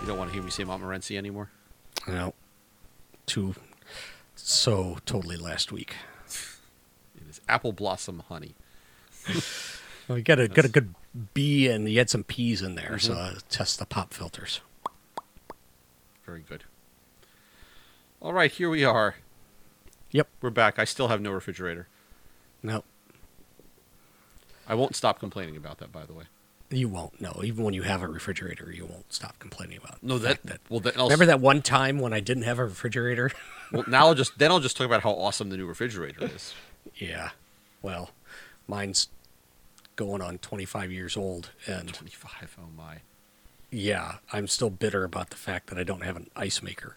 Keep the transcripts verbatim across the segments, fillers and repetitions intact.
You don't want to hear me say Montmorency anymore? No. Too so totally last week. It is apple blossom honey. Well, you got a got a good B, and you had some P's in there, Mm-hmm. so uh, test the pop filters. Very good. All right, here we are. Yep. We're back. I still have no refrigerator. No, I won't stop complaining about that, by the way. you won't. No, even when you have a refrigerator, you won't stop complaining about. No, the that, fact that. well, then I'll, Remember that one time when I didn't have a refrigerator? well, now I'll just then I'll just talk about how awesome the new refrigerator is. Yeah. Well, mine's going on twenty-five years old, and twenty-five. Oh my. yeah, I'm still bitter about the fact that I don't have an ice maker.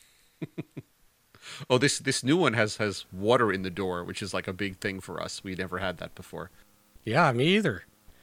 Oh, this this new one has has water in the door, which is like a big thing for us. We never had that before. Yeah, me either.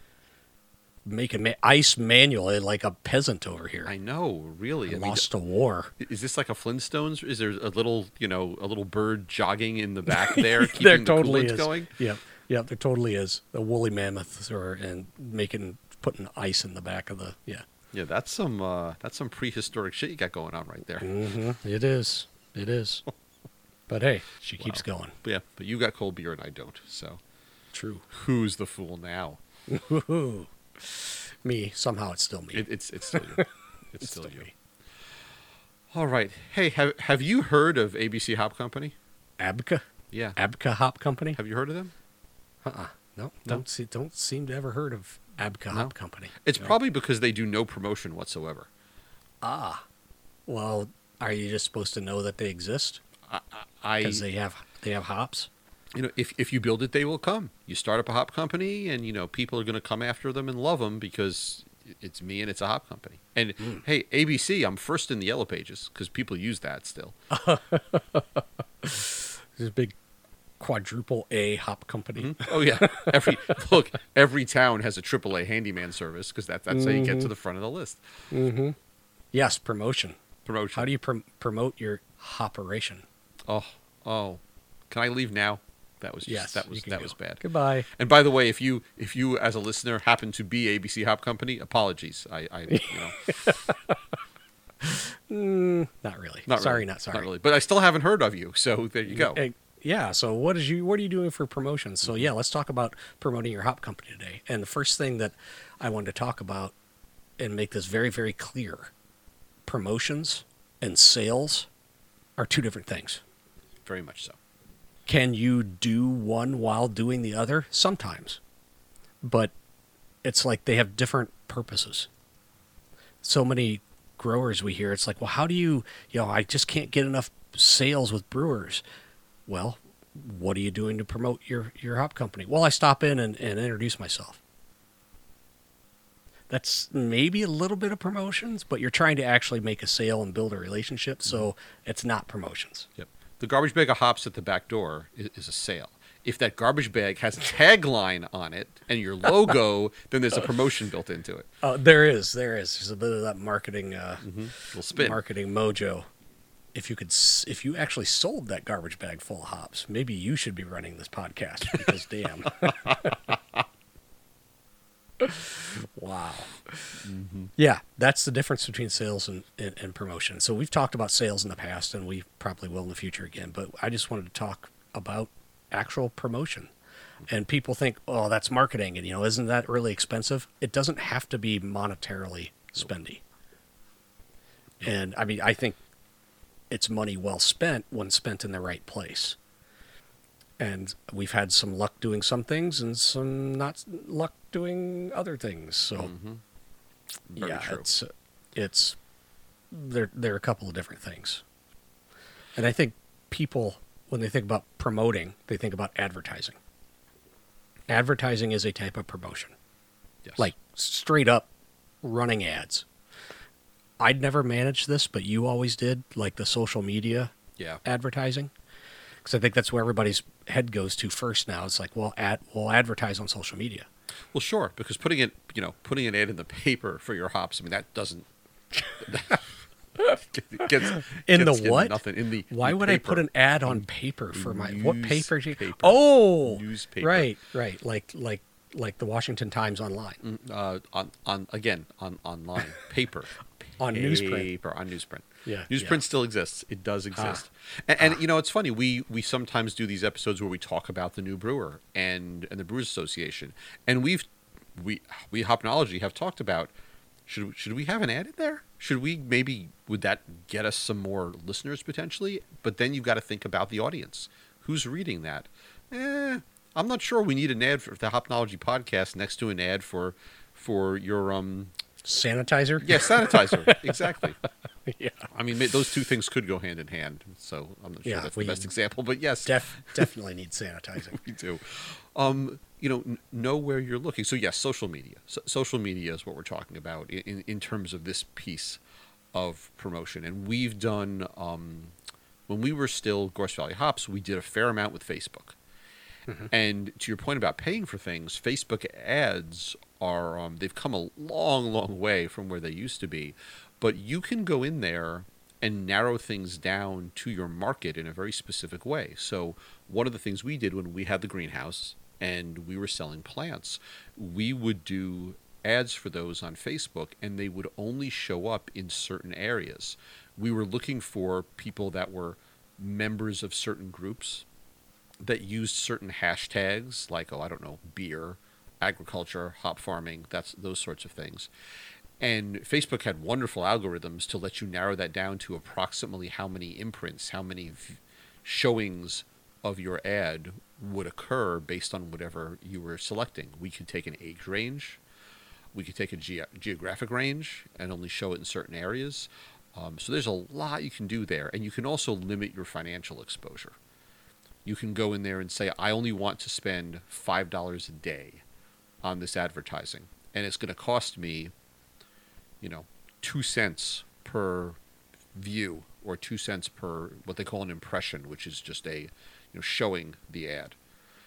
Making ma- ice manual like a peasant over here. I know, really. I I mean, lost a war. is this like a Flintstones? Is there a little, you know, a little bird jogging in the back there, keeping there the totally coolant is. going? Yep, yep, there totally is. The woolly mammoths are and making putting ice in the back of the yeah. Yeah, that's some uh, that's some prehistoric shit you got going on right there. Mm-hmm. It is. It is. But hey, she keeps Wow. going. But yeah, but you got cold beer and I don't. So True. who's the fool now? Woo-hoo. Me. Somehow it's still me. It, it's it's still you. It's, It's still, still you. me. All right. Hey, have have you heard of A B C Hop Company? Abca? Yeah. Abca Hop Company? Have you heard of them? Uh-uh. No, No? don't see, don't seem to ever heard of Abca No? Hop Company. It's No. probably because they do no promotion whatsoever. Ah. Well, are you just supposed to know that they exist? I, Because they have they have hops? you know, if if you build it, they will come. You start up a hop company, and you know people are going to come after them and love them because it's me and it's a hop company. And hey, A B C, I'm first in the yellow pages because people use that still. There's a big quadruple A hop company. Oh yeah, every look, every town has a triple A handyman service because that, that's how you get to the front of the list. Mm-hmm. Yes, promotion. Promotion. How do you prom- promote your operation? Oh, oh, can I leave now? That was just, Yes, that you was can that go. was bad. Goodbye. And by the way, if you if you as a listener happen to be A B C Hop Company, apologies. I, I you know, Mm, not really. not sorry, really, not sorry. not really. But I still haven't heard of you, so there you go. Eh, Yeah. So what is you? What are you doing for promotions? So yeah, let's talk about promoting your hop company today. And the first thing that I wanted to talk about and make this very, very clear: promotions and sales are two different things. Very much so. Can you do one while doing the other? Sometimes, but it's like they have different purposes. So many growers we hear, it's like, well, how do you, you know, I just can't get enough sales with brewers. Well, what are you doing to promote your, your hop company? Well, I stop in and, and introduce myself. That's maybe a little bit of promotions, but you're trying to actually make a sale and build a relationship, so it's not promotions. Yep. The garbage bag of hops at the back door is, is a sale. If that garbage bag has a tagline on it and your logo, then there's a promotion built into it. Uh, there is, there is. There's a bit of that marketing, uh, Mm-hmm. Little spin. marketing mojo. If you could, s- if you actually sold that garbage bag full of hops, maybe you should be running this podcast because damn. Wow. Mm-hmm. Yeah, that's the difference between sales and, and, and promotion. So we've talked about sales in the past, and we probably will in the future again. But I just wanted to talk about actual promotion. And people think, oh, that's marketing, and you know, isn't that really expensive? It doesn't have to be monetarily spendy. And I mean, I think it's money well spent when spent in the right place. And we've had some luck doing some things and some not luck doing other things. So, Mm-hmm. Very yeah, true. it's it's there. There are a couple of different things, and I think people, when they think about promoting, they think about advertising. Advertising is a type of promotion, Yes. like straight up running ads. I'd never managed this, but you always did, like the social media yeah. advertising, because I think that's where everybody's head goes to first now. It's like, well, ad, we'll advertise on social media. Well, sure, because putting it, you know, putting an ad in the paper for your hops, I mean, that doesn't. gets, In gets the what? Nothing in the. Why the would I paper. put an ad on paper for my what paper? do you- Newspaper. Oh, Newspaper. right, right, like like like the Washington Times online. Mm, Uh, on on again on online paper On newsprint. paper on newsprint. Yeah, Newsprint yeah. still exists. It does exist. And, and you know, it's funny. We we sometimes do these episodes where we talk about the New Brewer and and the Brewers Association, and we've we we Hopnology have talked about should should we have an ad in there? Should we maybe would that get us some more listeners potentially? But then you've got to think about the audience. Who's reading that? Eh, I'm not sure we need an ad for the Hopnology podcast next to an ad for for your um Sanitizer? yeah sanitizer. Exactly. Yeah. I mean, ma- those two things could go hand in hand. So I'm not sure Yeah, that's we- the best example, but yes, Def, definitely need sanitizing. we do. Um, you know, n- know where you're looking. So yes, social media. So, social media is what we're talking about in, in, in terms of this piece of promotion. And we've done, um, when we were still Gorse Valley Hops, we did a fair amount with Facebook. Mm-hmm. And to your point about paying for things, Facebook ads are, um, they've come a long, long way from where they used to be. But you can go in there and narrow things down to your market in a very specific way. So one of the things we did when we had the greenhouse and we were selling plants, we would do ads for those on Facebook, and they would only show up in certain areas. We were looking for people that were members of certain groups that used certain hashtags like, oh, I don't know, beer, agriculture, hop farming, that's those sorts of things. And Facebook had wonderful algorithms to let you narrow that down to approximately how many imprints, how many v- showings of your ad would occur based on whatever you were selecting. We could take an age range, we could take a ge- geographic range and only show it in certain areas. Um, so there's a lot you can do there, and you can also limit your financial exposure. You can go in there and say, I only want to spend five dollars a day on this advertising, and it's going to cost me, you know, two cents per view or two cents per what they call an impression, which is just a, you know, showing the ad.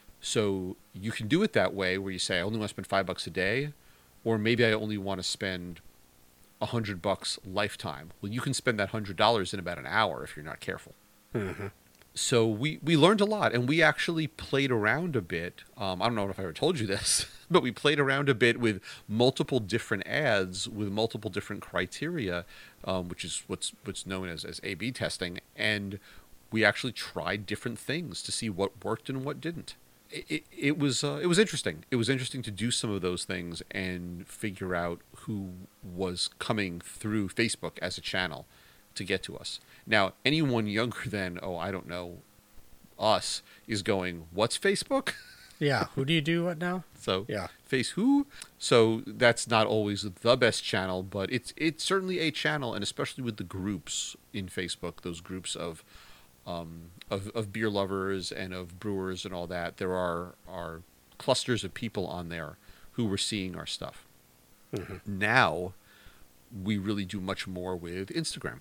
So you can do it that way where you say, I only want to spend five bucks a day, or maybe I only want to spend a hundred bucks lifetime. Well, you can spend that hundred dollars in about an hour if you're not careful. Mm-hmm. So we, we learned a lot, and we actually played around a bit. Um, I don't know if I ever told you this, but we played around a bit with multiple different ads with multiple different criteria, um, which is what's what's known as, as A B testing. And we actually tried different things to see what worked and what didn't. It, it, it was uh, it was interesting. It was interesting to do some of those things and figure out who was coming through Facebook as a channel to get to us. Now, anyone younger than, oh, I don't know, us, is going, what's Facebook? Yeah. Who do you do what now? So, Yeah. face who? So that's not always the best channel, but it's it's certainly a channel, and especially with the groups in Facebook, those groups of um, of, of beer lovers and of brewers and all that, there are, are clusters of people on there who were seeing our stuff. Mm-hmm. Now, we really do much more with Instagram.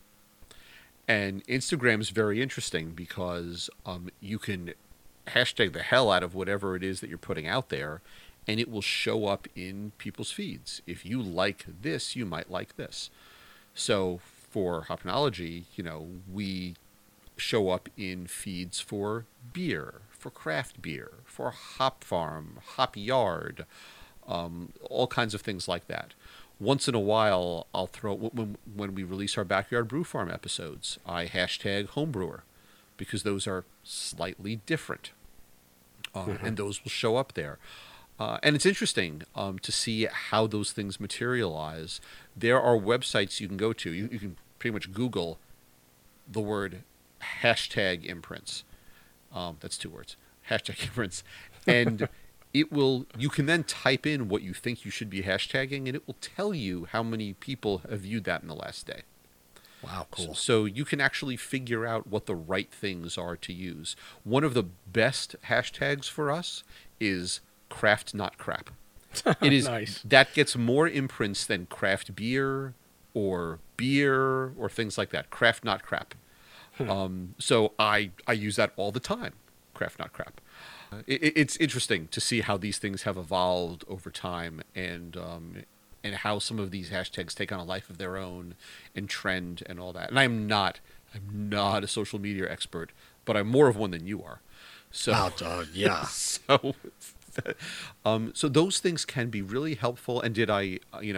And Instagram is very interesting because um, you can hashtag the hell out of whatever it is that you're putting out there, and it will show up in people's feeds. If you like this, you might like this. So for Hopnology, you know, we show up in feeds for beer, for craft beer, for Hop Farm, Hop Yard, um, all kinds of things like that. Once in a while, I'll throw, when, when we release our Backyard Brew Farm episodes, I hashtag homebrewer because those are slightly different. Um, mm-hmm. And those will show up there. Uh, and it's interesting um, to see how those things materialize. There are websites you can go to. You, you can pretty much Google the word hashtag imprints. Um, that's two words. Hashtag imprints. And it will, you can then type in what you think you should be hashtagging, and it will tell you how many people have viewed that in the last day. Wow, cool. So, so you can actually figure out what the right things are to use. One of the best hashtags for us is craft not crap. It is Nice. That gets more imprints than craft beer or beer or things like that. Craft not crap. Hmm. Um, so I I use that all the time. Craft not crap. Uh, it, it's interesting to see how these things have evolved over time, and um, and how some of these hashtags take on a life of their own and trend and all that. And I'm not I'm not a social media expert, but I'm more of one than you are. So Wow, dog, yeah. so um, so those things can be really helpful. And did I, uh, you know,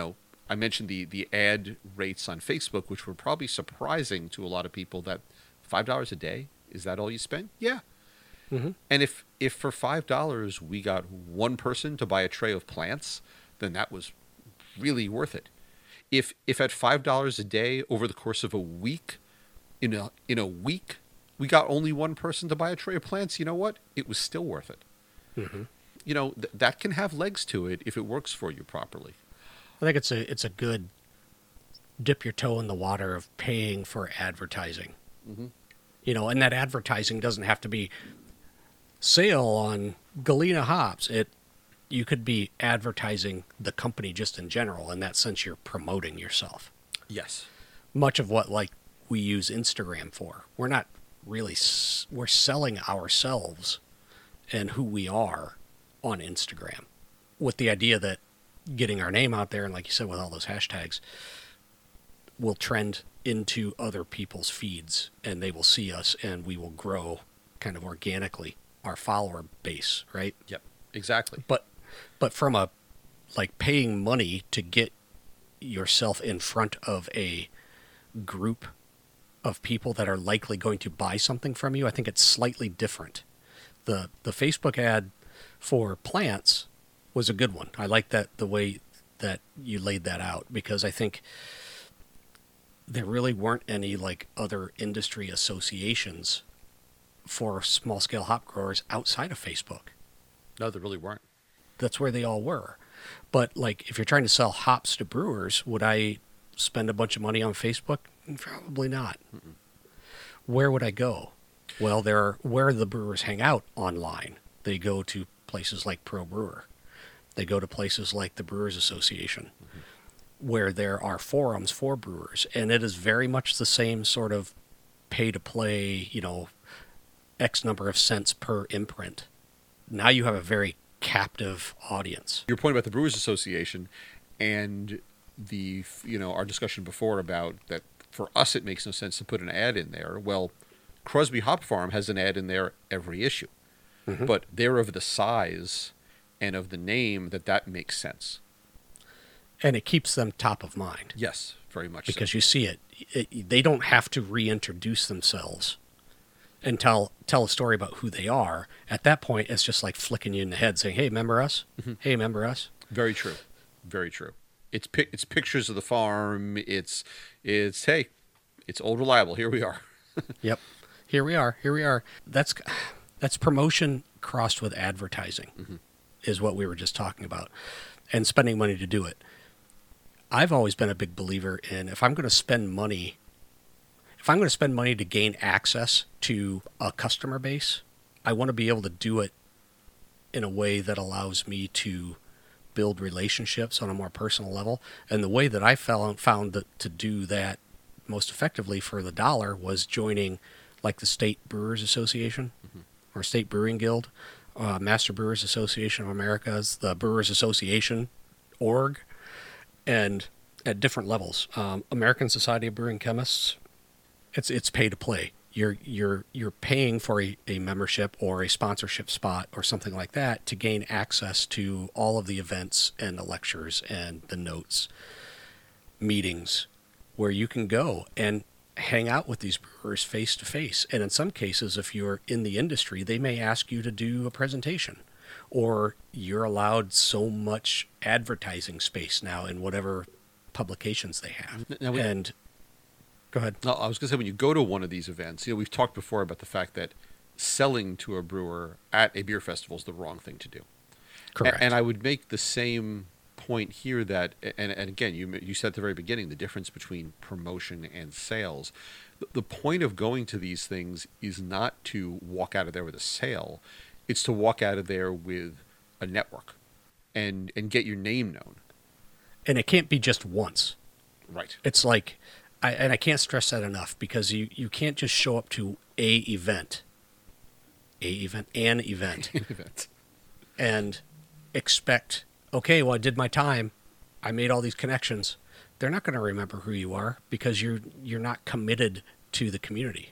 I mentioned the the ad rates on Facebook, which were probably surprising to a lot of people. That five dollars a day, is that all you spend? Yeah. Mm-hmm. And if if for five dollars we got one person to buy a tray of plants, then that was really worth it. If if at five dollars a day over the course of a week, in a in a week, we got only one person to buy a tray of plants, you know what? It was still worth it. Mm-hmm. You know, th- that can have legs to it if it works for you properly. I think it's a it's a good dip your toe in the water of paying for advertising. Mm-hmm. You know, and that advertising doesn't have to be sale on Galena hops. It you could be advertising the company just in general. In that sense, you're promoting yourself. Yes. Much of what like we use Instagram for, we're not really s- we're selling ourselves and who we are on Instagram, with the idea that getting our name out there, and like you said, with all those hashtags, will trend into other people's feeds, and they will see us, and we will grow kind of organically our follower base, right? Yep. Exactly. But but from a like paying money to get yourself in front of a group of people that are likely going to buy something from you, I think it's slightly different. The the Facebook ad for plants was a good one. I like that the way that you laid that out, because I think there really weren't any like other industry associations for small scale hop growers outside of Facebook. No, there really weren't. That's where they all were. But like, if you're trying to sell hops to brewers, would I spend a bunch of money on Facebook? Probably not. Mm-mm. Where would I go? Well, there are, where the brewers hang out online. They go to places like Pro Brewer. They go to places like the Brewers Association, mm-hmm. where there are forums for brewers. And it is very much the same sort of pay-to-play, you know, X number of cents per imprint. Now you have a very captive audience. Your point about the Brewers Association and the, you know, our discussion before about that for us it makes no sense to put an ad in there. Well, Crosby Hop Farm has an ad in there every issue. Mm-hmm. But they're of the size and of the name that that makes sense. And it keeps them top of mind. Yes, very much because so. you see it. it. They don't have to reintroduce themselves and tell tell a story about who they are. At that point, it's just like flicking you in the head saying, hey, remember us? Mm-hmm. Hey, remember us? Very true. Very true. It's pic- it's pictures of the farm. It's, it's hey, it's old reliable. Here we are. Yep. Here we are. Here we are. That's that's promotion crossed with advertising, mm-hmm. is what we were just talking about, and spending money to do it. I've always been a big believer in, if I'm going to spend money, if I'm going to spend money to gain access to a customer base, I want to be able to do it in a way that allows me to build relationships on a more personal level. And the way that I found, found that to do that most effectively for the dollar was joining like the State Brewers Association, mm-hmm. or State Brewing Guild, uh, Master Brewers Association of America's, the Brewers Association org, and at different levels. Um, American Society of Brewing Chemists, it's it's pay to play. You're you're you're paying for a, a membership or a sponsorship spot or something like that to gain access to all of the events and the lectures and the notes, meetings, where you can go and hang out with these brewers face to face. And in some cases, if you're in the industry, they may ask you to do a presentation, or you're allowed so much advertising space now in whatever publications they have. Now we, and go ahead. No, I was going to say, when you go to one of these events, you know, we've talked before about the fact that selling to a brewer at a beer festival is the wrong thing to do. Correct. And, and I would make the same point here that, and, and again, you you said at the very beginning, the difference between promotion and sales. The, the point of going to these things is not to walk out of there with a sale. It's to walk out of there with a network and and get your name known. And it can't be just once. Right. It's like, I, and I can't stress that enough, because you, you can't just show up to a event, a event, an event, An event, and expect, okay, well, I did my time, I made all these connections. They're not going to remember who you are because you're you're not committed to the community.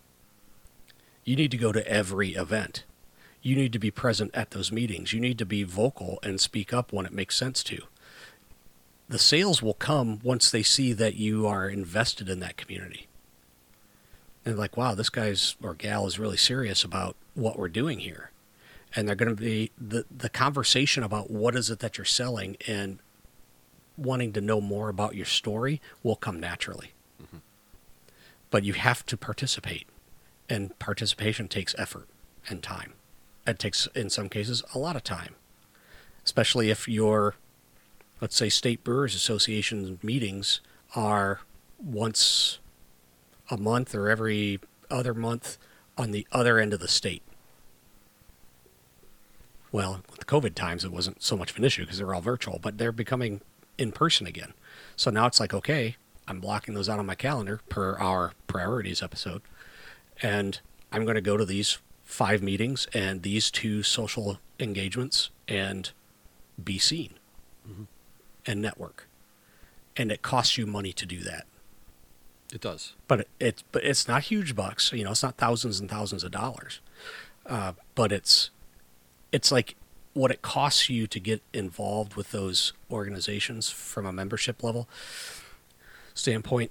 You need to go to every event. You need to be present at those meetings. You need to be vocal and speak up when it makes sense to. the sales will come once they see that you are invested in that community. And like, wow, this guy's or gal is really serious about what we're doing here. And they're going to be the, the conversation about what is it that you're selling and wanting to know more about your story will come naturally. Mm-hmm. But you have to participate, and participation takes effort and time. It takes, in some cases, a lot of time, especially if your, let's say, State Brewers Association meetings are once a month or every other month on the other end of the state. Well, with the COVID times, it wasn't so much of an issue because they're all virtual, but they're becoming in person again. So now it's like, okay, I'm blocking those out on my calendar per our priorities episode, and I'm going to go to these five meetings and these two social engagements and be seen mm-hmm. and network. And it costs you money to do that. It does, but it, it but it's not huge bucks. You know, it's not thousands and thousands of dollars. Uh, but it's it's like what it costs you to get involved with those organizations from a membership level standpoint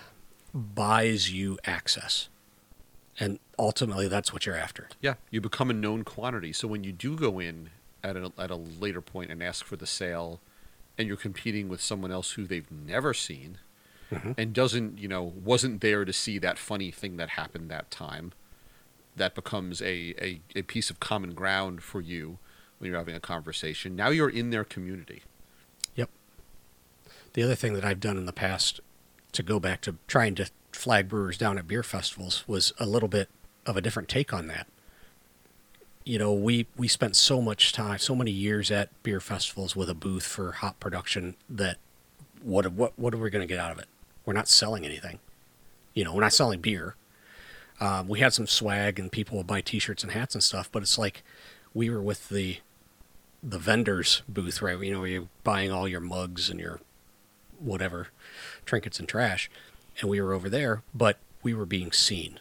buys you access, and ultimately that's what you're after. Yeah, you become a known quantity. So when you do go in at a, at a later point and ask for the sale, and you're competing with someone else who they've never seen. Mm-hmm. And doesn't, you know, wasn't there to see that funny thing that happened that time, that becomes a, a, a piece of common ground for you when you're having a conversation. Now you're in their community. Yep. The other thing that I've done in the past to go back to trying to flag brewers down at beer festivals was a little bit of a different take on that. You know, we, we spent so much time, so many years at beer festivals with a booth for hop production that what what what are we going to get out of it? We're not selling anything. You know, we're not selling beer. Um, we had some swag and people would buy T-shirts and hats and stuff, but it's like we were with the the vendors booth, right? You know, where you're buying all your mugs and your whatever, trinkets and trash, and we were over there, but we were being seen.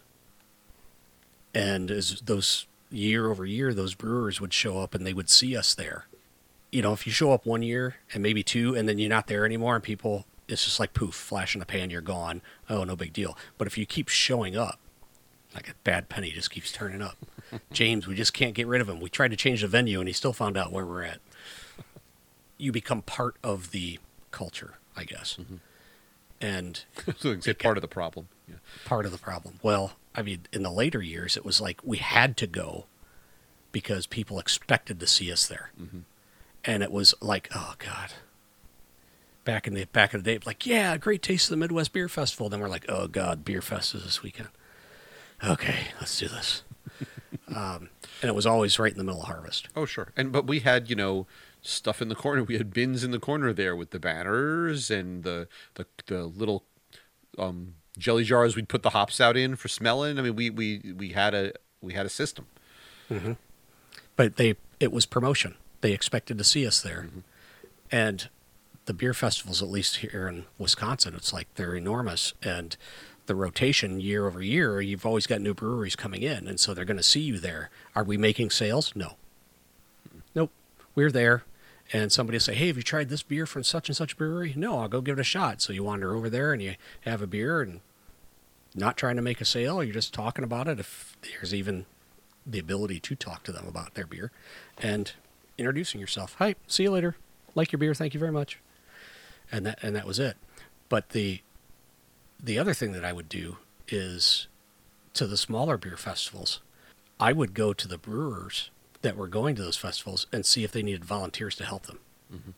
And as those year over year, those brewers would show up and they would see us there. You know, if you show up one year and maybe two, and then you're not there anymore, and people, it's just like poof, flash in the pan, you're gone. Oh, no big deal. But if you keep showing up, like a bad penny just keeps turning up. James, we just can't get rid of him. We tried to change the venue, and he still found out where we're at. You become part of the culture, I guess. Mm-hmm. And so it's part of the problem. Yeah. Part of the problem. Well, I mean, in the later years, it was like we had to go because people expected to see us there. Mm-hmm. And it was like, oh, God. Back in the back in the day, like, yeah, great taste of the Midwest Beer Festival. Then we're like, oh, God, Beer Fest is this weekend. Okay, let's do this. um, and it was always right in the middle of harvest. Oh, sure. And but we had, you know, stuff in the corner. We had bins in the corner there with the banners and the the, the little um, jelly jars we'd put the hops out in for smelling. I mean, we we, we had a we had a system. Mm-hmm. But they it was promotion. They expected to see us there. Mm-hmm. And the beer festivals, at least here in Wisconsin, it's like they're enormous. And the rotation year over year, you've always got new breweries coming in. And so they're going to see you there. Are we making sales? No. Mm-hmm. Nope. We're there. And somebody will say, hey, have you tried this beer from such and such brewery? No, I'll go give it a shot. So you wander over there and you have a beer and not trying to make a sale. You're just talking about it. If there's even the ability to talk to them about their beer and introducing yourself. Hi, see you later. Like your beer. Thank you very much. And that, and that was it. But the, the other thing that I would do is to the smaller beer festivals, I would go to the brewers that were going to those festivals and see if they needed volunteers to help them. Mm-hmm.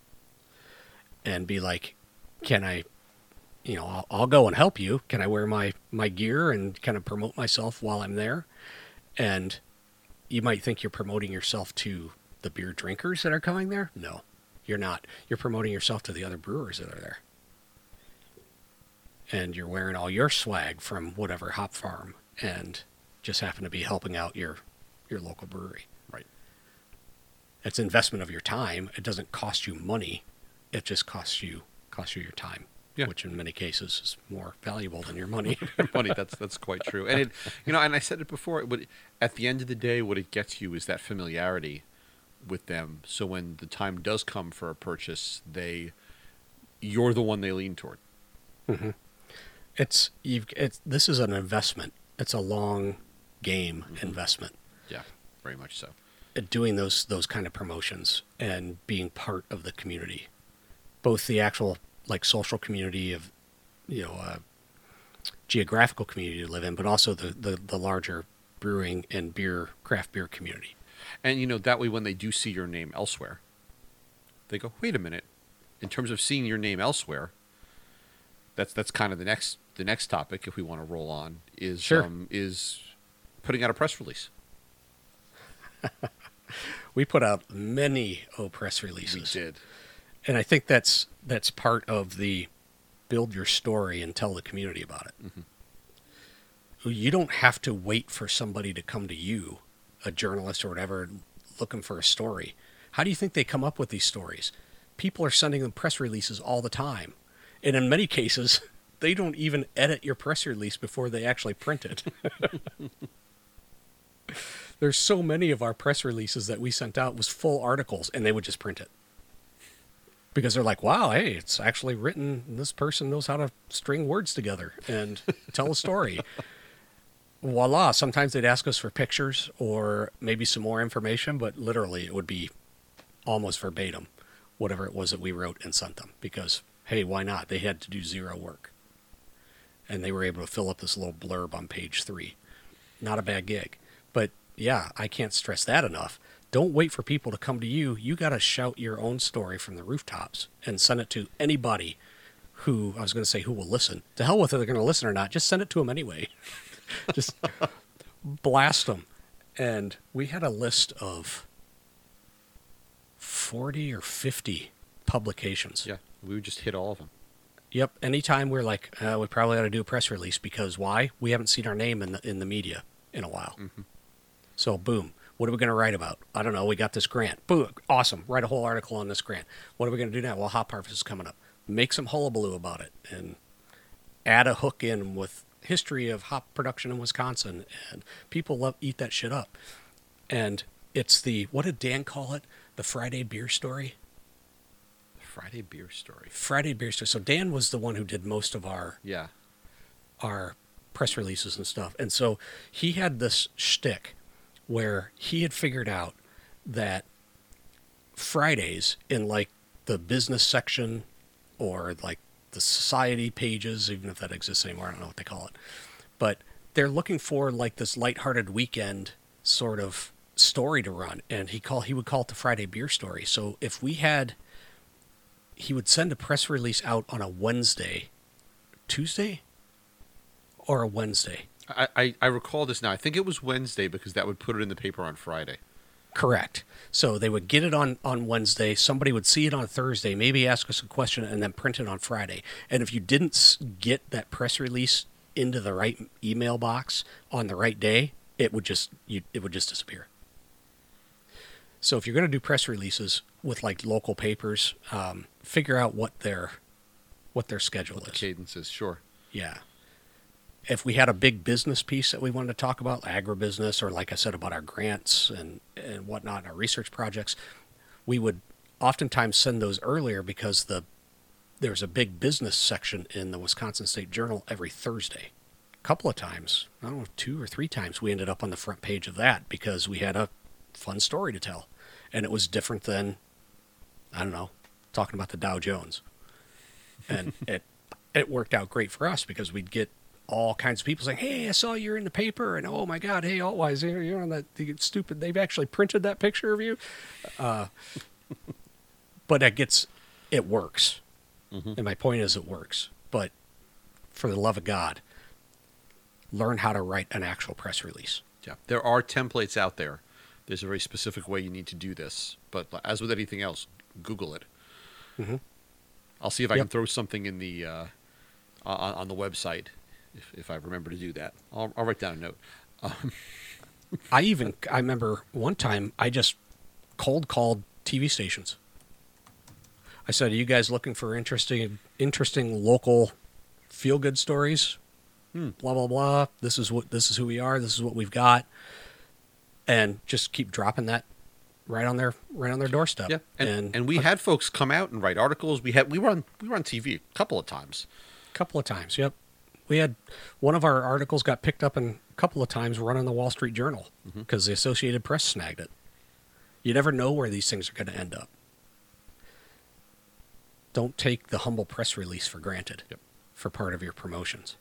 And be like, can I, you know, I'll, I'll go and help you. Can I wear my, my gear and kind of promote myself while I'm there? And you might think you're promoting yourself to the beer drinkers that are coming there. No, you're not. You're promoting yourself to the other brewers that are there. And you're wearing all your swag from whatever hop farm and just happen to be helping out your, your local brewery. Right. It's investment of your time. It doesn't cost you money. It just costs you, costs you your time. Yeah. Which in many cases is more valuable than your money. money, that's that's quite true. And it, you know, and I said it before. But at the end of the day, what it gets you is that familiarity with them. So when the time does come for a purchase, they you're the one they lean toward. Mm-hmm. It's you've it's this is an investment. It's a long game mm-hmm. investment. Yeah, very much so. Doing those those kind of promotions and being part of the community, both the actual like social community of, you know, uh, geographical community to live in, but also the, the the larger brewing and beer craft beer community. And you know that way, when they do see your name elsewhere, they go, "Wait a minute." In terms of seeing your name elsewhere, that's that's kind of the next the next topic, if we want to roll on, is sure. um, is putting out a press release. We put out many oh press releases. We did, and I think that's that's part of the build your story and tell the community about it. Mm-hmm. You don't have to wait for somebody to come to you, a journalist or whatever, looking for a story. How do you think they come up with these stories? People are sending them press releases all the time. And in many cases, they don't even edit your press release before they actually print it. There's so many of our press releases that we sent out was full articles, and they would just print it. Because they're like, wow, hey, it's actually written. This person knows how to string words together and tell a story. Voila. Sometimes they'd ask us for pictures or maybe some more information, but literally it would be almost verbatim whatever it was that we wrote and sent them, because, hey, why not? They had to do zero work. And they were able to fill up this little blurb on page three. Not a bad gig. But, yeah, I can't stress that enough. Don't wait for people to come to you. You got to shout your own story from the rooftops and send it to anybody who, I was going to say who will listen. To hell with it, they're going to listen or not. Just send it to them anyway. Just blast them. And we had a list of forty or fifty publications. Yeah, we would just hit all of them. Yep. Anytime we're like, uh, we probably ought to do a press release, because why? We haven't seen our name in the in the media in a while. Mm-hmm. So, boom. What are we going to write about? I don't know. We got this grant. Boom. Awesome. Write a whole article on this grant. What are we going to do now? Well, Hop Harvest is coming up. Make some hullabaloo about it and add a hook in with history of hop production in Wisconsin. And people love eat that shit up. And it's the, what did Dan call it? The Friday beer story? Friday beer story. Friday beer story. So Dan was the one who did most of our yeah our press releases and stuff. And so he had this shtick where he had figured out that Fridays in like the business section or like the society pages, even if that exists anymore, I don't know what they call it, but they're looking for like this lighthearted weekend sort of story to run. And he call he would call it the Friday beer story. So if we had, he would send a press release out on a Wednesday, Tuesday, or a Wednesday. I, I, I recall this now. I think it was Wednesday, because that would put it in the paper on Friday. Correct. So they would get it on, on Wednesday. Somebody would see it on Thursday, maybe ask us a question, and then print it on Friday. And if you didn't get that press release into the right email box on the right day, it would just you, it would just disappear. So if you're going to do press releases with like local papers, um, figure out what their what their schedule what is. The cadence is, sure. Yeah. If we had a big business piece that we wanted to talk about, agribusiness, or like I said, about our grants and, and whatnot, and our research projects, we would oftentimes send those earlier, because the there's a big business section in the Wisconsin State Journal every Thursday. A couple of times, I don't know, two or three times, we ended up on the front page of that because we had a fun story to tell. And it was different than, I don't know, talking about the Dow Jones. And it it worked out great for us, because we'd get all kinds of people saying, hey, I saw you're in the paper, and oh my God, hey, Altwise, you're on that the stupid, they've actually printed that picture of you. Uh, but it gets, it works. Mm-hmm. And my point is it works. But for the love of God, learn how to write an actual press release. Yeah, there are templates out there. There's a very specific way you need to do this. But as with anything else, Google it. Mm-hmm. I'll see if I yep. can throw something in the uh, on, on the website. If, if I remember to do that, I'll, I'll write down a note. Um. I even, I remember one time I just cold called T V stations. I said, are you guys looking for interesting, interesting local feel good stories? Hmm. Blah, blah, blah. This is what, this is who we are. This is what we've got. And just keep dropping that right on their right on their doorstep. Yeah, and and, and we had folks come out and write articles. We had we were on we were on T V a couple of times. A couple of times, yep. We had one of our articles got picked up in a couple of times run in the Wall Street Journal because mm-hmm. the Associated Press snagged it. You never know where these things are going to end up. Don't take the humble press release for granted yep. for part of your promotions.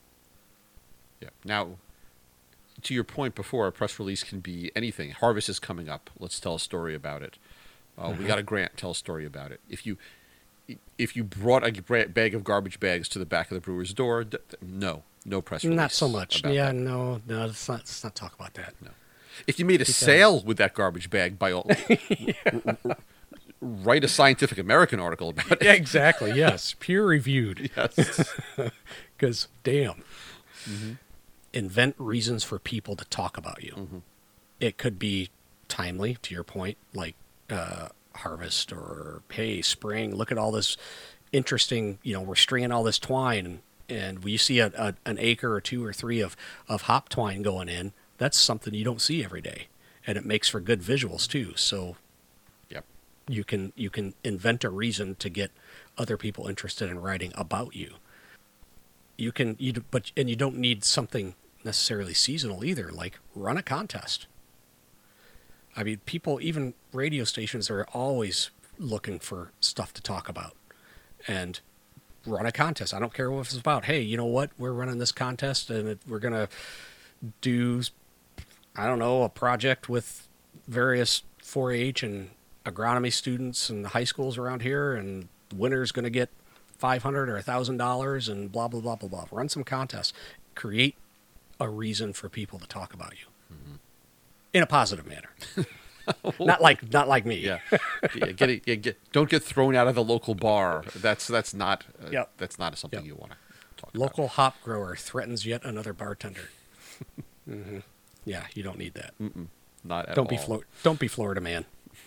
Yeah. Now, to your point before, a press release can be anything. Harvest is coming up. Let's tell a story about it. Uh, mm-hmm. We got a grant. Tell a story about it. If you if you brought a bag of garbage bags to the back of the brewer's door, d- no, no press release. Not so much. Yeah, that. no, no. Let's not, let's not talk about that. No. If you made a because... sale with that garbage bag, by all, yeah. r- r- write a Scientific American article about it. Yeah, exactly. Yes, peer reviewed. Yes, because damn. Mm-hmm. Invent reasons for people to talk about you. Mm-hmm. It could be timely, to your point, like uh, harvest or, hey, spring, look at all this interesting, you know, we're stringing all this twine, and, and we see a, a, an acre or two or three of, of hop twine going in. That's something you don't see every day, and it makes for good visuals, too. So yep. you can you can invent a reason to get other people interested in writing about you. You can, you but and you don't need something necessarily seasonal either. Like run a contest. I mean, people, even radio stations, are always looking for stuff to talk about, and run a contest. I don't care what it's about. Hey, you know what? We're running this contest, and it, we're gonna do, I don't know, a project with various four H and agronomy students and high schools around here, and the winner's gonna get five hundred dollars or one thousand dollars and blah, blah, blah, blah, blah. Run some contests. Create a reason for people to talk about you mm-hmm. in a positive manner. not like not like me. Yeah, yeah, get it, yeah get, don't get thrown out of the local bar. That's that's not uh, yep. that's not something yep. you want to talk local about. Local hop grower threatens yet another bartender. mm-hmm. Yeah, you don't need that. Mm-mm, not at don't all. Be Flo- don't be Florida man.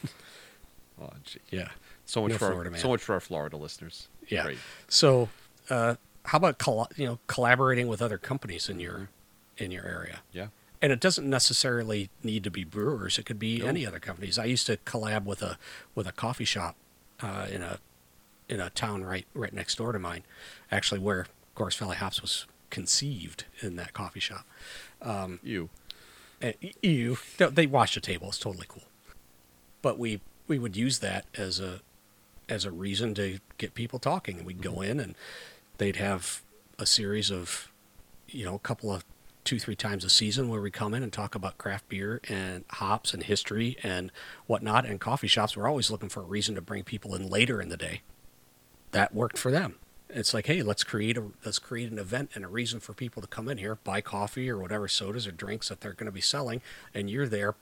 Oh, gee. Yeah. So much no for Florida our, man. so much for our Florida listeners. Yeah. Great. So, uh, how about coll- you know collaborating with other companies in your in your area? Yeah. And it doesn't necessarily need to be brewers. It could be no. any other companies. I used to collab with a with a coffee shop uh, in a in a town right right next door to mine, actually, where Gorse Valley Hops was conceived in that coffee shop. Um, you, you, they washed the table. It's totally cool. But we we would use that as a as a reason to get people talking. And we'd go in and they'd have a series of, you know, a couple of two, three times a season where we come in and talk about craft beer and hops and history and whatnot. And coffee shops were always looking for a reason to bring people in later in the day. That worked for them. It's like, hey, let's create a let's create an event and a reason for people to come in here, buy coffee or whatever sodas or drinks that they're going to be selling, and you're there,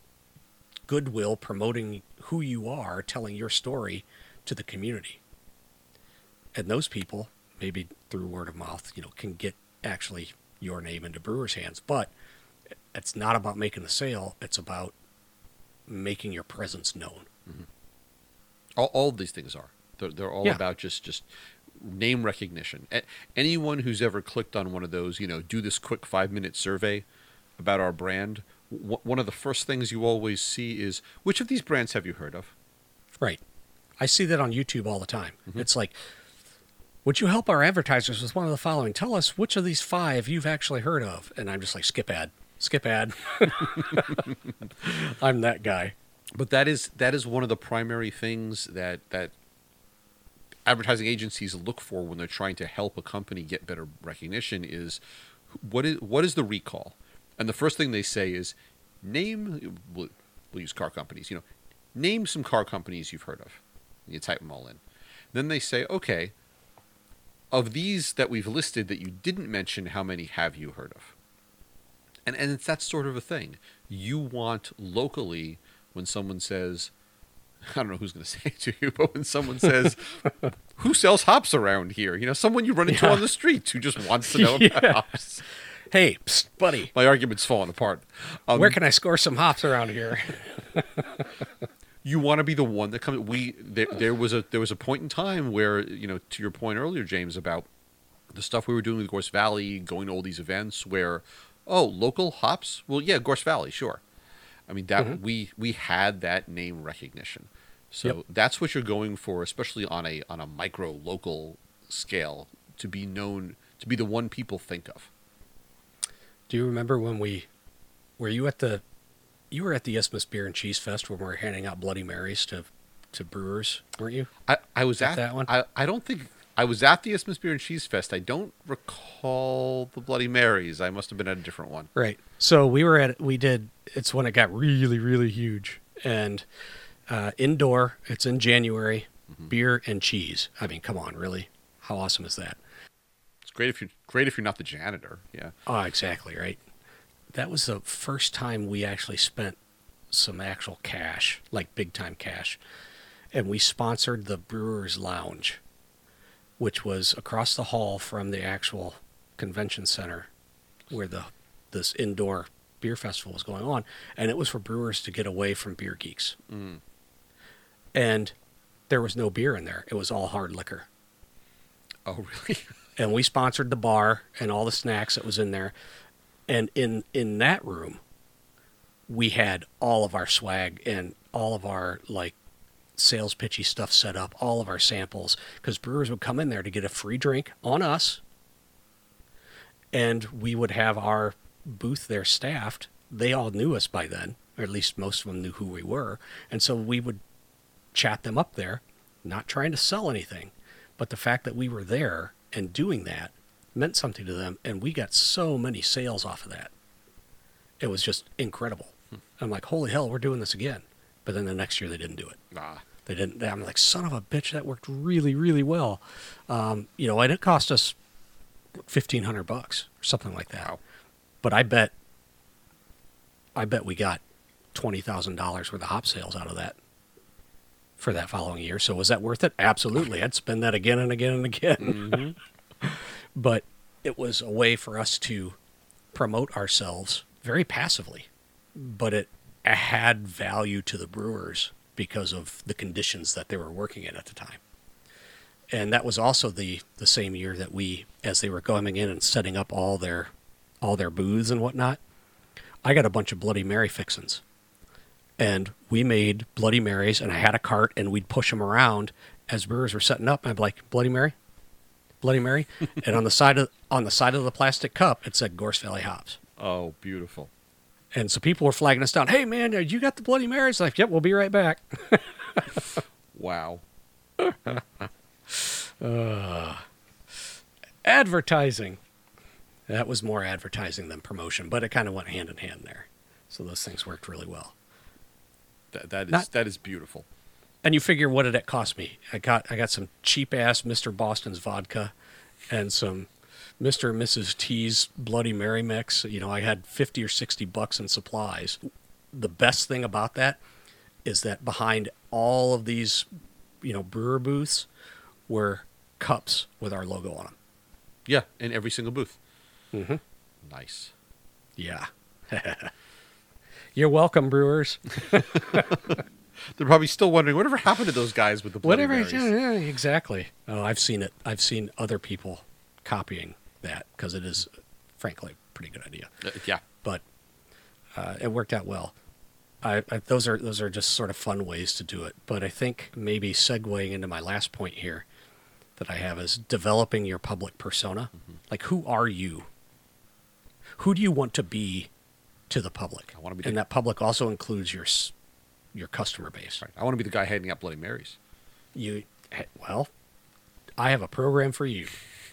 goodwill, promoting who you are, telling your story to the community. And those people, maybe through word of mouth, you know, can get actually your name into brewers' hands. But it's not about making the sale. It's about making your presence known. Mm-hmm. All, all of these things are. They're, they're all Yeah. about just, just name recognition. A- anyone who's ever clicked on one of those, you know, do this quick five-minute survey about our brand, w- one of the first things you always see is, which of these brands have you heard of? Right. I see that on YouTube all the time. Mm-hmm. It's like, would you help our advertisers with one of the following? Tell us which of these five you've actually heard of. And I'm just like, skip ad, skip ad. I'm that guy. But that is that is one of the primary things that, that advertising agencies look for when they're trying to help a company get better recognition is what is what is the recall? And the first thing they say is name, we'll, we'll use car companies, you know, name some car companies you've heard of. You type them all in. Then they say, okay, of these that we've listed that you didn't mention, how many have you heard of? And and it's that sort of a thing. You want locally, when someone says, I don't know who's going to say it to you, but when someone says, who sells hops around here? You know, someone you run into Yeah. on the street who just wants to know about Yeah. hops. Hey, psst, buddy, My argument's falling apart. Um, where can I score some hops around here? you want to be the one that comes. We there, there was a there was a point in time where, you know, to your point earlier, James, about the stuff we were doing with Gorse Valley, going to all these events where, oh, local hops. Well, yeah, Gorse Valley, sure. I mean, that Mhm. we we had that name recognition. So Yep. that's what you're going for, especially on a on a micro local scale, to be known, to be the one people think of. Do you remember when we were you at the you were at the Isthmus Beer and Cheese Fest when we were handing out Bloody Marys to to brewers, weren't you? I, I was At at that one? I, I don't think I was at the Isthmus Beer and Cheese Fest. I don't recall the Bloody Marys. I must have been at a different one. Right. So we were at we did it's when it got really really huge and uh, indoor. It's in January. Mm-hmm. Beer and cheese. I mean, come on, really? How awesome is that? It's great if you great if you're not the janitor. Yeah. Oh, exactly right. That was the first time we actually spent some actual cash, like big time cash, and we sponsored the Brewers Lounge, which was across the hall from the actual convention center where the this indoor beer festival was going on, and it was for brewers to get away from beer geeks. Mm. And there was no beer in there. It was all hard liquor. Oh, really? And we sponsored the bar and all the snacks that was in there. And in in that room, we had all of our swag and all of our like sales pitchy stuff set up, all of our samples, because brewers would come in there to get a free drink on us, and we would have our booth there staffed. They all knew us by then, or at least most of them knew who we were, and so we would chat them up there, not trying to sell anything, but the fact that we were there and doing that meant something to them, and we got so many sales off of that. It was just incredible. Hmm. I'm like, holy hell, we're doing this again. But then the next year they didn't do it. Nah. They didn't. I'm like, son of a bitch, that worked really, really well. Um, you know, and it cost us fifteen hundred bucks or something like that. Wow. But I bet, I bet we got twenty thousand dollars worth of hop sales out of that for that following year. So was that worth it? Absolutely. I'd spend that again and again and again. Mm-hmm. But it was a way for us to promote ourselves very passively, but it had value to the brewers because of the conditions that they were working in at the time. And that was also the, the same year that we, as they were going in and setting up all their all their booths and whatnot, I got a bunch of Bloody Mary fixins. And we made Bloody Marys, and I had a cart, and we'd push them around as brewers were setting up. And I'd be like, Bloody Mary? Bloody Mary? And on the side of on the side of the plastic cup, it said Gorse Valley Hops. Oh, beautiful. And so people were flagging us down. Hey, man, you got the Bloody Marys? Like, yep, we'll be right back. Wow. uh, advertising. That was more advertising than promotion, but it kind of went hand in hand there. So those things worked really well. That that is Not- that is beautiful. And you figure, what did it cost me? I got I got some cheap-ass Mister Boston's vodka and some Mister and Missus T's Bloody Mary mix. You know, I had fifty or sixty bucks in supplies. The best thing about that is that behind all of these, you know, brewer booths were cups with our logo on them. Yeah, in every single booth. Mm-hmm. Nice. Yeah. You're welcome, brewers. They're probably still wondering whatever happened to those guys with the Bloody Whatever. Marys. Yeah, yeah, exactly. Oh, I've seen it. I've seen other people copying that because it is, frankly, a pretty good idea. Uh, yeah. But uh, it worked out well. I, I, those are those are just sort of fun ways to do it. But I think maybe segueing into my last point here that I have is developing your public persona. Mm-hmm. Like, who are you? Who do you want to be to the public? I want to be, and the, that public also includes your your customer base. Right. I want to be the guy handing out Bloody Marys. You well, I have a program for you.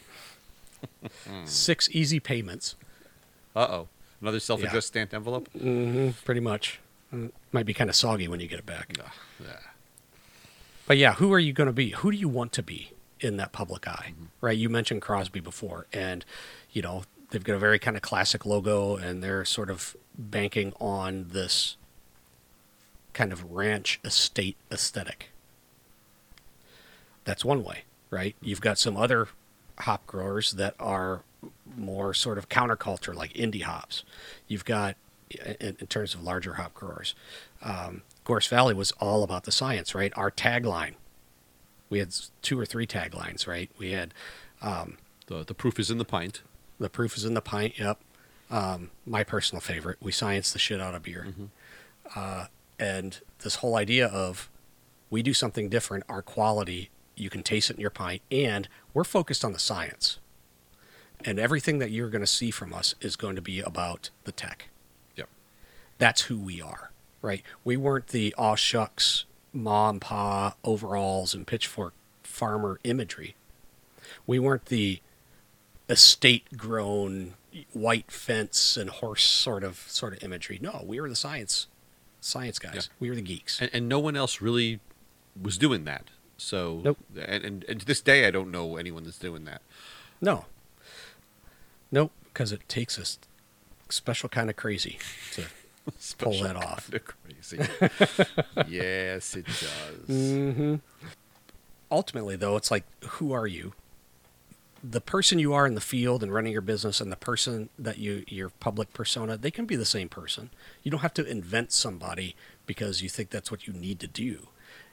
Six easy payments. Uh oh, another self-addressed Yeah. stamped envelope. Mm-hmm, pretty much. Might be kind of soggy when you get it back. Uh, yeah. But yeah, who are you going to be? Who do you want to be in that public eye? Mm-hmm. Right? You mentioned Crosby before, and you know they've got a very kind of classic logo, and they're sort of banking on this kind of ranch estate aesthetic. That's one way, right? You've got some other hop growers that are more sort of counterculture, like indie hops. You've got, in, in terms of larger hop growers, um, Gorse Valley was all about the science, right? Our tagline, we had two or three taglines, right? We had um, The the proof is in the pint. the proof is in the pint. Yep. Um, my personal favorite, we science the shit out of beer. Mm-hmm. Uh, and this whole idea of we do something different, our quality, you can taste it in your pint, and we're focused on the science. And everything that you're going to see from us is going to be about the tech. Yep. That's who we are, right? We weren't the aw shucks, ma and pa overalls and pitchfork farmer imagery. We weren't the estate grown white fence and horse sort of sort of imagery. No, we were the science science guys. Yeah. We were the geeks. And, and no one else really was doing that. So, Nope. and, and, and to this day, I don't know anyone that's doing that. No. Nope, because it takes a s- special kind of crazy to pull that off. Kind of crazy. Yes, it does. Mm-hmm. Ultimately, though, it's like, who are you? The person you are in the field and running your business and the person that you, your public persona, they can be the same person. You don't have to invent somebody because you think that's what you need to do.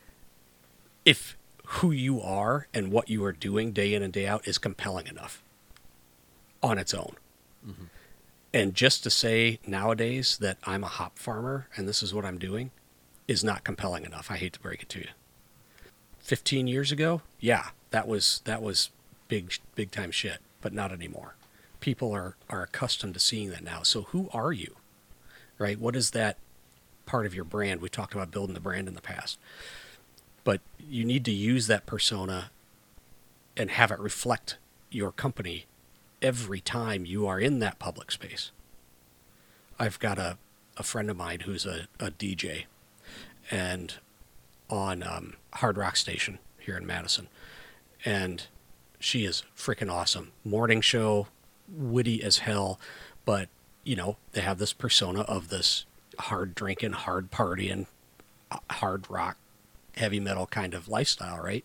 If who you are and what you are doing day in and day out is compelling enough on its own. Mm-hmm. And just to say nowadays that I'm a hop farmer and this is what I'm doing is not compelling enough. I hate to break it to you. fifteen years ago, yeah, that was that was big big time shit, but not anymore. People are are accustomed to seeing that now. So who are you? Right? What is that part of your brand? We talked about building the brand in the past. But you need to use that persona and have it reflect your company every time you are in that public space. I've got a, a friend of mine who's a, a D J and on um, Hard Rock Station here in Madison. And she is freaking awesome. Morning show, witty as hell. But, you know, they have this persona of this hard drinking, hard partying, hard rock, heavy metal kind of lifestyle, right?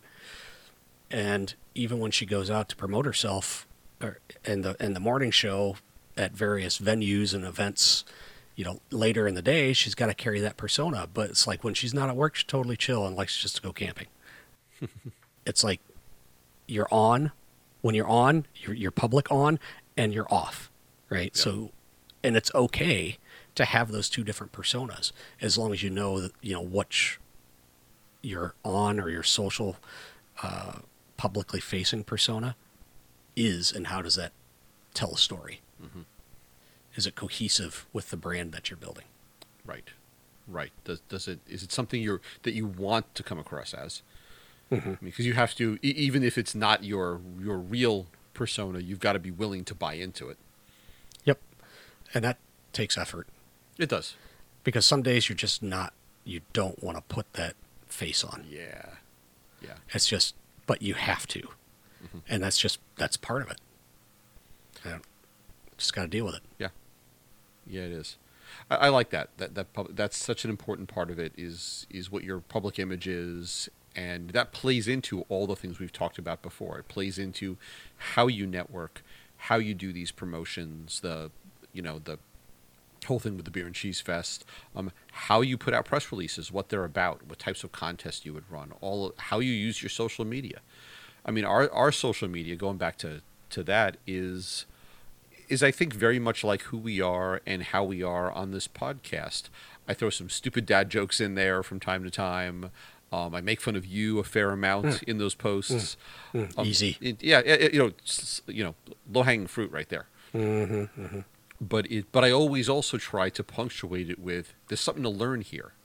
And even when she goes out to promote herself or in the in the morning show at various venues and events, you know, later in the day, she's got to carry that persona. But it's like when she's not at work, she's totally chill and likes just to go camping. It's like you're on, when you're on, you're, you're public on, and you're off, right? Yeah. So, and it's okay to have those two different personas as long as you know that, you know, which your on or your social, uh, publicly facing persona is, and how does that tell a story? Mm-hmm. Is Is it cohesive with the brand that you're building? Right, right. Does does it is it something you're that you want to come across as? Mm-hmm. Because you have to, e- even if it's not your your real persona, you've got to be willing to buy into it. Yep. And that takes effort It does. because some days you're just not, you don't want to put that face on. Yeah, yeah. It's just, but you have to. Mm-hmm. And that's just, that's part of it. And just got to deal with it. Yeah, yeah. It is. I, I like that. That that pub, that's such an important part of it. Is is what your public image is. And that plays into all the things we've talked about before. It plays into how you network, how you do these promotions, the, you know, the whole thing with the Beer and Cheese Fest, um, how you put out press releases, what they're about, what types of contests you would run, all how you use your social media. I mean, our our social media, going back to, to that, is is I think very much like who we are and how we are on this podcast. I throw some stupid dad jokes in there from time to time. Um, I make fun of you a fair amount mm. in those posts. Mm. Mm. Um, Easy. It, yeah, it, you know, you know, low hanging fruit right there. Mm-hmm, mm-hmm. But it, but I always also try to punctuate it with there's something to learn here.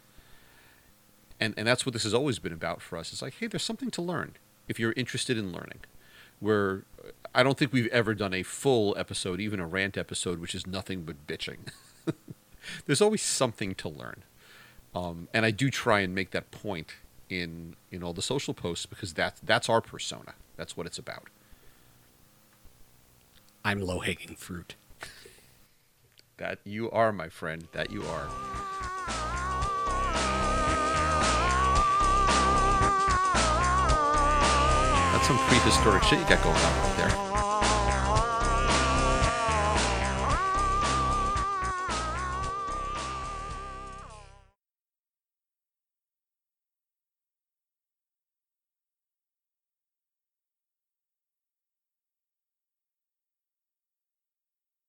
And and that's what this has always been about for us. It's like, hey, there's something to learn if you're interested in learning. Where I don't think we've ever done a full episode, even a rant episode, which is nothing but bitching. There's always something to learn. Um, and I do try and make that point in in all the social posts because that's that's our persona. That's what it's about. I'm low-hanging fruit. That you are, my friend. That you are. That's some prehistoric shit you got going on right there.